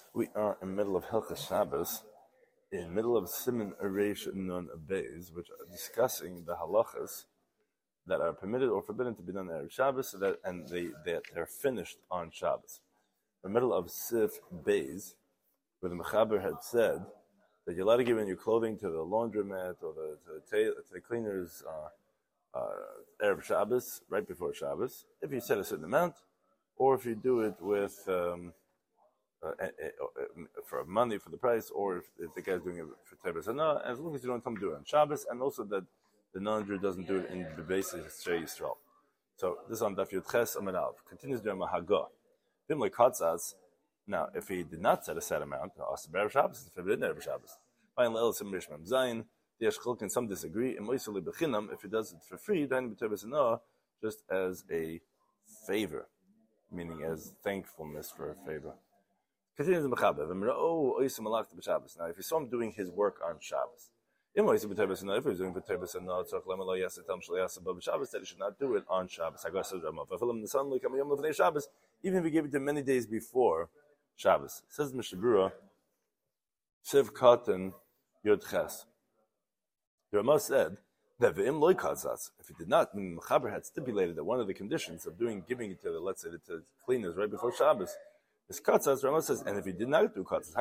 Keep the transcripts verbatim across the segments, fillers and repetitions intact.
We are in the middle of Hilchas Shabbos, in the middle of Siman Areish Nun Beis, which are discussing the halachas that are permitted or forbidden to be done on Shabbos, so that and they that they're finished on Shabbos. In the middle of Sif Beis, where the Mechaber had said that you're allowed to give in your clothing to the laundromat or the to the, ta- to the cleaners uh, uh, Erev Shabbos, right before Shabbos, if you set a certain amount, or if you do it with um, uh, uh, uh, for money for the price, or if, if the guy's doing it for Teves Hana, as long as you don't tell him to do it on Shabbos, and also that the non-Jew doesn't do it in the basis Shei Yisrael. So this is on Daf Yud Ches Amud Aleph. Continues doing Mahagah. Vimle Katzas. Now, if he did not set a set amount, Asar B'Erev Shabbos, if he didn't Erev Shabbos, Fine Leil Sim Rish Mem Zayin. The Yeshchol can some disagree. And Moiseli Bechinam, if he does it for free, then B'Teves Hana, just as a favor, meaning as thankfulness for a favor. Continues the Mechaber. Now, if you saw him doing his work on Shabbos, if he was doing for Teves Hana, that he should not do it on Shabbos. Even if he gave it to many days before Shabbos. Says the Mishabura, Siv Katan Yod Ches. The Ramah said that if he did not, when Mechaber had stipulated that one of the conditions of doing giving it to the, let's say, to the cleaners right before Shabbos is katzas. Ramah says, and if he did not do katzas,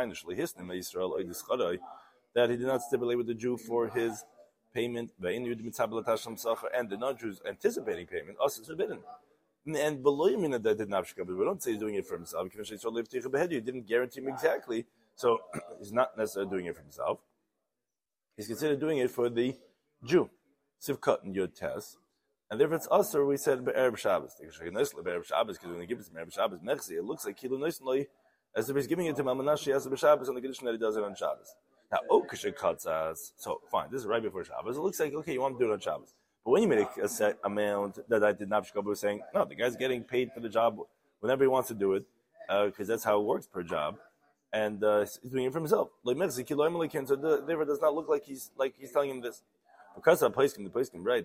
that he did not stipulate with the Jew for his payment, and the non-Jews anticipating payment, also is forbidden. And below Yamina that did not, we don't say he's doing it for himself. He didn't guarantee him exactly, so he's not necessarily doing it for himself. He's considered doing it for the Jew. Sivkat and Yod Tes. And therefore it's Asr, we said Be'erev Shabbos. Be'erev Shabbos, because when he gives it to Be'erev Shabbos, Mechzi, it looks like Kilu Noisnoi, as if he's giving it to Mamanashi as a Shabbos on the condition that he does it on Shabbos. Now, oh, Kasher Katzas, so fine, this is right before Shabbos. It looks like, okay, you want to do it on Shabbos. But when you made a set amount that I did not, was saying, no, the guy's getting paid for the job whenever he wants to do it, because uh, that's how it works per job, and uh, he's doing it for himself. So therefore, it does not look like he's like he's telling him this. Because I placed him, the place him right.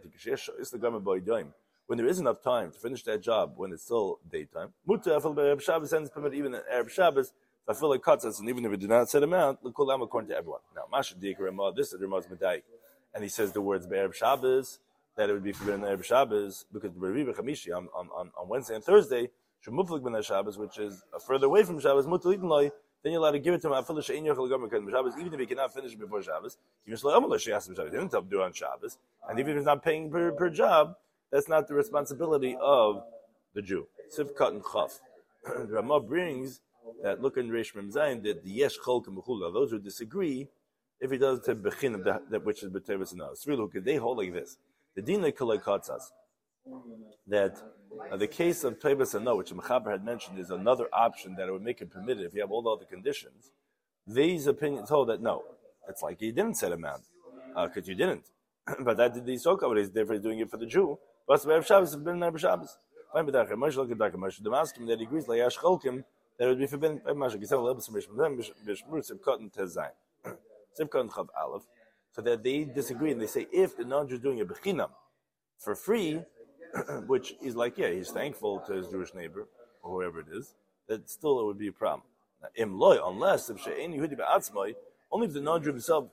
When there is enough time to finish that job, when it's still daytime, Shabbos ends permit even at Arab Shabbos. I feel like katzas, and even if it did not set amount, according to everyone. Now, Masha Dik this is the Ramaz Medayik, and he says the words Be'erev Shabbos, that it would be forbidden on Erev Shabbos, because the Reviva Chamishi on, on, on Wednesday and Thursday, Shemuflik Ben Shabbos, which is further away from Shabbos, Mutalitin, then you're allowed to give it to him, Shabbos, even if he cannot finish it before Shabbos. He didn't tell him to do it on Shabbos, and even if he's not paying per, per job, that's not the responsibility of the Jew. Sivkat and Chaf. The Ramah brings that look in Reish Mem Zayin that the Yesh Cholk and Mechula, those who disagree, if he does to Bechin of that which is B'Teves Hana. Three they hold like this. The Dinah Kalei Katzas, that uh, the case of Teves Hana, which the Mechaber had mentioned, is another option that it would make it permitted if you have all the other conditions. These opinions hold that no, it's like you didn't set amount because uh, you didn't, but that did the Soka, he's therefore doing it for the Jew. But the Erev Shabbos has been Erev Shabbos. Fine, but the Moshe look at Darka Moshe Damaskim that he agrees like Yash Cholkim that it would be forbidden. Moshe Gisel Lebes Mishmur Mishmur Sivkot and Tezayin Sivkot and Chav Aleph. So that they disagree and they say if the non-Jew is doing a bechinam for free, which is like, yeah, he's thankful to his Jewish neighbor or whoever it is, that still it would be a problem. Now, imloy, unless if she'en Yehudi ba'atzmai, only if the non-Jew himself,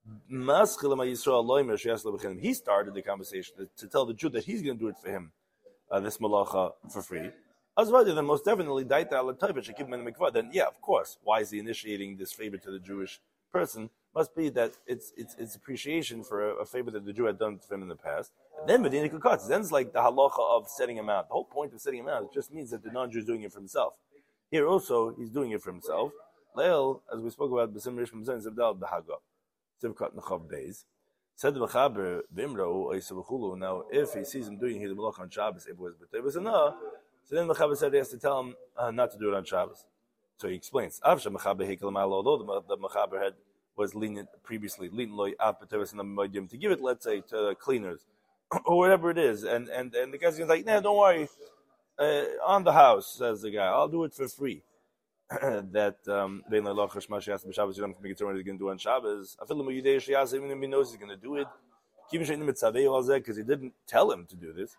he started the conversation to, to tell the Jew that he's going to do it for him, uh, this malacha for free. As rather than most definitely, then yeah, of course, why is he initiating this favor to the Jewish person? Must be that it's it's it's appreciation for a, a favor that the Jew had done for him in the past. And then Medina Kukatz, then it's like the halacha of setting him out. The whole point of setting him out just means that the non-Jew is doing it for himself. Here also, he's doing it for himself. Leil, as we spoke about, B'sim Rish Mizan Zebdal B'Haga, Sivkat Nechav Beis. Said the Mechaber Vimro Oisavachulu. Now, if he sees him doing his malach on Shabbos, if it was B'Teves Hana, so then the Mechaber said he has to tell him uh, not to do it on Shabbos. So he explains. Avsha Mechaber Hekel Ma'al, although the Mechaber had was lenient previously, to give it, let's say, to cleaners or whatever it is, and and and the guy's going to like, nah, don't worry, uh, on the house, says the guy, I'll do it for free. That um, you don't have to make it what he's going to do on Shabbos. Even if he knows he's going to do it, because he didn't tell him to do this.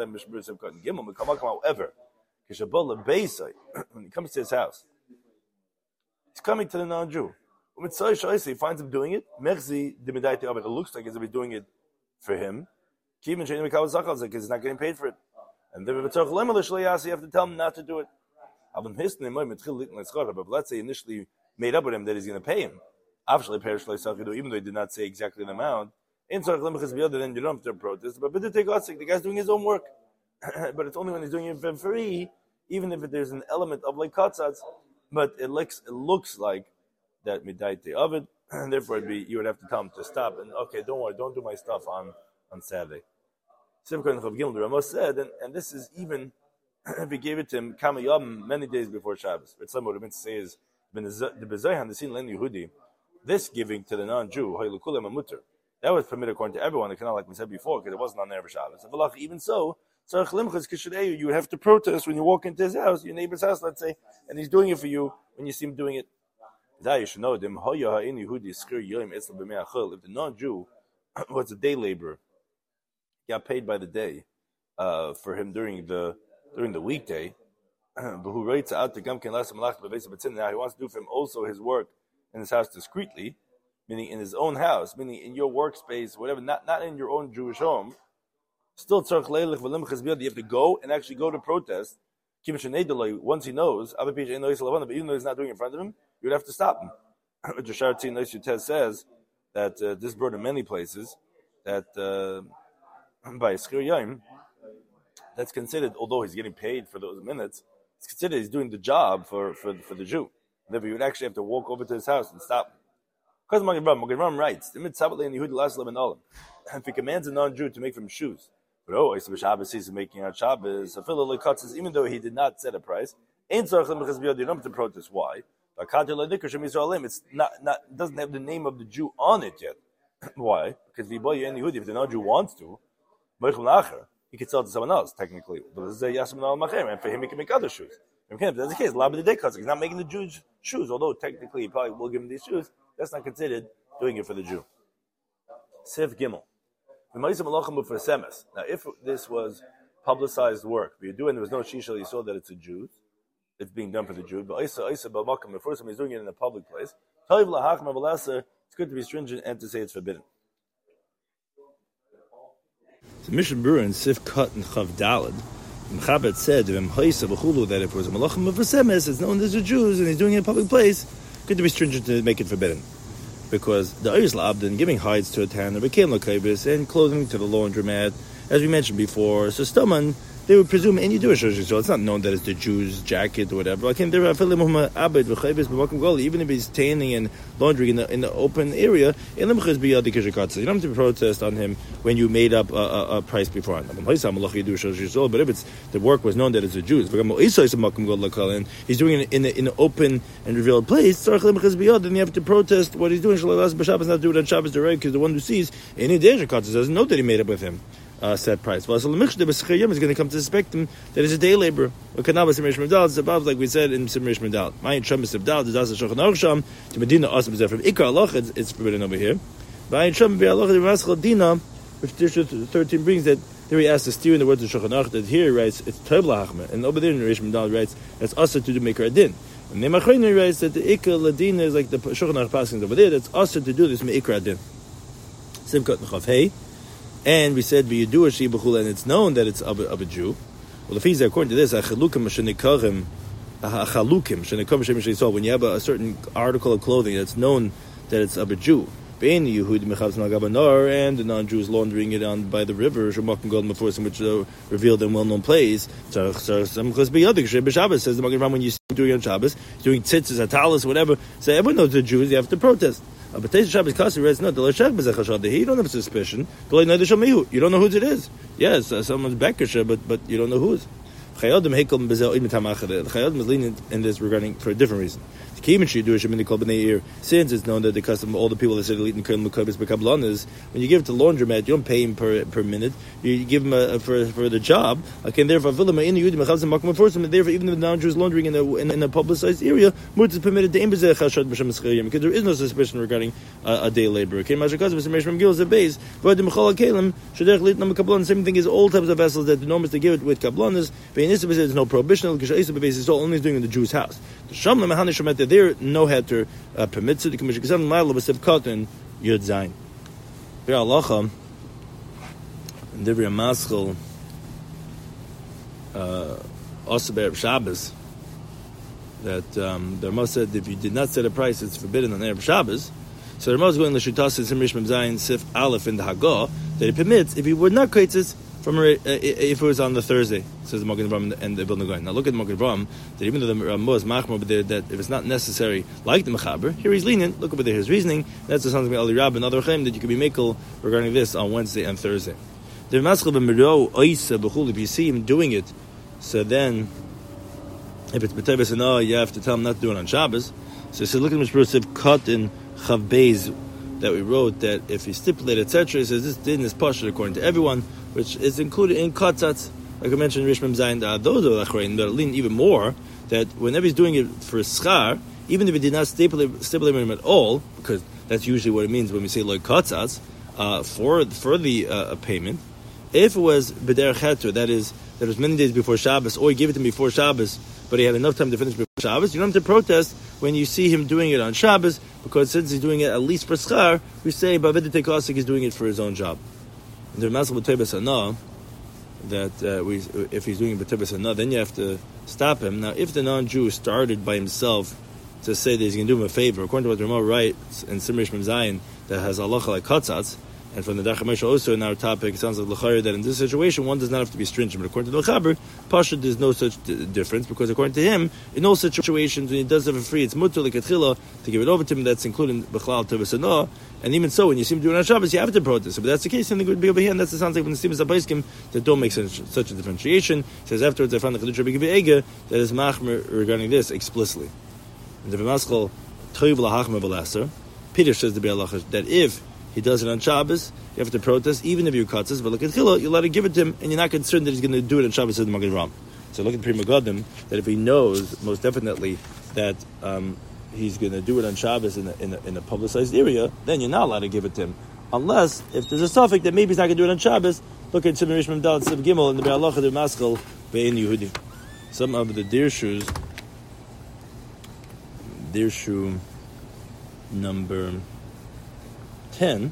However, when he comes to his house, He's coming to the non-Jew. He finds him doing it. It looks like as if he's doing it for him. Because he's not getting paid for it. And then you have to tell him not to do it. But let's say initially made up with him that he's going to pay him. Even though he did not say exactly the amount. Then you don't have to protest. But the guy's doing his own work. But it's only when he's doing it for free, even if there's an element of like katzatz. But it looks, it looks like that midaite of it, and therefore it'd be, you would have to tell him to stop and okay, don't worry, don't do my stuff on, on Saturday. Simcha Chav the Ramos said, and, and this is even if he gave it to him Kama Yom many days before Shabbos. But some would have been to say is the Bezoyan the Sin Len Yehudi, this giving to the non-Jew, that was permitted according to everyone. It cannot, like we said before, because it wasn't on Erev Shabbos. Even so, you would have to protest when you walk into his house, your neighbor's house, let's say, and he's doing it for you when you see him doing it. That you should know them. If the non-Jew was a day laborer, got paid by the day uh, for him during the during the weekday, but who writes out the Gamkin Lasa Malach Bavesa now he wants to do for him also his work in his house discreetly, meaning in his own house, meaning in your workspace, whatever, not not in your own Jewish home. Still, you have to go and actually go to protest. Once he knows, but even though he's not doing it in front of him, you would have to stop him. Jashar Tzin Nois says that uh, this brought in many places that uh, by Schir Yom, that's considered, although he's getting paid for those minutes, it's considered he's doing the job for, for, for the Jew. Therefore, you would actually have to walk over to his house and stop him. Because Magen Ram writes, if he commands a non-Jew to make for him shoes, but oh, Shabbos he's making out Shabbos, even though he did not set a price, you don't have to protest. Why? It's not, not, it doesn't have the name of the Jew on it yet. Why? Because if the non-Jew wants to, he could sell it to someone else, technically. But this is a Yasam Na'al and for him he can make other shoes. If that's the case, he's not making the Jews shoes, although technically he probably will give him these shoes. That's not considered doing it for the Jew. Sif Gimel. Now, if this was publicized work, but you do and there was no shisha, you saw that it's a Jew, it's being done for the Jew. But Isa Isa B'Makam, the first time he's doing it in a public place, it's good to be stringent and to say it's forbidden. The Mishnah Berurah in Sif Cut and Chav Dalad, Mechabed said that if it was a malachim of Semes, it's known as the Jews, and he's doing it in a public place, good to be stringent to make it forbidden. Because the Ayis L'Abdin, giving hides to a tanner, became L'Kaibis, and clothing to the laundromat, as we mentioned before. So Staman, they would presume any Jewish so it's not known that it's the Jew's jacket or whatever. Even if he's tanning and laundering in the in the open area, you don't have to protest on him when you made up a, a, a price beforehand. But if it's the work was known that it's a Jew's, and he's doing it in the, in the open and revealed place, then you have to protest what he's doing. Not do it on Shabbos because the one who sees any danger doesn't know that he made up with him. Uh, set price. Well, so the Mishnah is going to come to suspect him that he's a day laborer. It's above, like we said in Simrish Medal. My Trump is Abdal, the Shulchan Aruch Sham, to Medina Asam is from Ikar Allah, it's forbidden over here. By Trump, the Maschal Dina, which thirteen brings that there he asks to steer in the words of Shulchan Aruch, that here he writes, it's Tevla Hachma, and over there in Rish Medal writes, that's also to do Mikra Adin. And Nemachrein writes that the Ikar Ladina is like the Shulchan Aruch passing over there, that's also to do this Mikra Adin. Simkat Nechav Hey. And we said, and it's known that it's of a, of a Jew. Well, if he's according to this, when you have a, a certain article of clothing that's known that it's of a Jew, and the non-Jew is laundering it on by the river, which uh, revealed in well-known place. Says the Magen when you see him doing on Shabbos, doing tzitzis, atalis, whatever, so everyone knows the Jews, you have to protest. But Teis Shabbos Kasi writes, no, you don't have suspicion. You don't know whose it is. Yes, uh, someone's Bekasha, but but you don't know whose. Chayadim is lenient in this regarding for a different reason. Since it's known that the custom of all the people that said elite and is when you give it to laundromat, you don't pay him per per minute. You give him a, a, for for the job. Okay, and therefore, therefore, even if the non-Jew is laundering in a in, in a publicized area, mut is permitted to because there is no suspicion regarding uh, a day laborer. Okay, same thing is all types of vessels that the norm is to give it with kablanas. there's no prohibition. It's only doing in the Jew's house. There, no heter uh, permits it. The commission cotton yud zayin. Here halacha and Divrei Maschil also be'erev Shabbos that um, the Rama said if you did not set a price, it's forbidden on erev Shabbos. So the Rama is going to L'shutas Sim Rishmam Zayin Sif Aleph in the Hagah that it permits if he would not create this from a, uh, if it was on the Thursday, says the Magen Avraham and the Vilna Gaon. Now look at the Magen Avraham that even though the Rama is machmor over there that if it's not necessary, like the Mechaber, here he's lenient. Look over there his reasoning. That's the something Ali Rab and other Chaim that you could be makel regarding this on Wednesday and Thursday. The Maschil b'miro oisa b'chul. If you see him doing it, so then if it's b'teves and oh, you have to tell him not to do it on Shabbos. So he said, look at the Mishpur cut in Chav Beis that we wrote that if he stipulated et cetera, he says this din is partial according to everyone, which is included in Katzatz. Like I mentioned, Rishmam Zayin, uh, those are Achrein, that lean even more, that whenever he's doing it for Schar, even if he did not stipulate, stipulate him at all, because that's usually what it means when we say like Katzatz, uh, for, for the uh, payment, if it was B'derech Heter, that is, that was many days before Shabbos, or he gave it to him before Shabbos, but he had enough time to finish before Shabbos, you don't have to protest when you see him doing it on Shabbos, because since he's doing it at least for Schar, we say Baved Tekasik is doing it for his own job. And the Masal B'Tebes Anah, that uh, we, if he's doing B'Tebes Anah, then you have to stop him. Now, if the non-Jew started by himself to say that he's going to do him a favor, according to what the Ramah writes in Simrish Mem Zayin, that has halacha like Katzatz, and from the Dachamesh also in our topic, it sounds like l'chayr that in this situation one does not have to be stringent. But according to the Chaber, Pasha, there's no such d- difference because according to him, in all situations when he does have a free, it's mutter like etchila to give it over to him. That's including b'chlal tevesana. And even so, when you see him doing it on Shabbos, you have to protest. But that's the case, something would be over here, and that's the sounds like when the Simas Abaiskim that don't make such, such a differentiation. It says afterwards, I found the Chedush Rabbi Akiva Eiger that is machmer regarding this explicitly. And the B'maschal Toiv Lahachmer B'Lasser, Peter says the Be'alacha that if he does it on Shabbos, you have to protest, even if you're katzas, but look at Chila, you let it give it to him, and you're not concerned that he's going to do it on Shabbos, says the Magen Avraham. So look at Pri Megadim, that if he knows, most definitely, that um, he's going to do it on Shabbos in a, in, a, in a publicized area, then you're not allowed to give it to him. Unless, if there's a suffix that maybe he's not going to do it on Shabbos, look at Simon Rishmam Dal Siv Gimel, and the Be'alacha the Maskal, Be'in Yehudi. Some of the Dirshus, Dirshu number ten,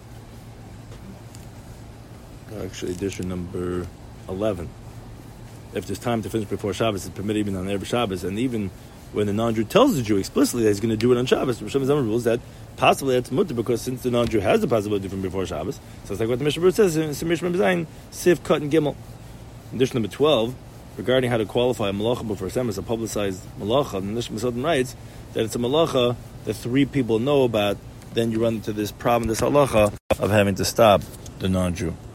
actually Dirshu number eleven. If there's time to finish before Shabbos, it's permitted even on every Shabbos, and even when the non-Jew tells the Jew explicitly that he's going to do it on Shabbos, Rosh Hashanah rules that possibly that's mutter because since the non-Jew has the possibility from before Shabbos, so it's like what the Mishnah says in Simish Memzayin, Sif, Cut, and Gimel. Dirshu number twelve, regarding how to qualify a malacha before Sem as a publicized malacha, the Nishma Sodom writes that it's a malacha that three people know about, then you run into this problem, this halacha of having to stop the non-Jew.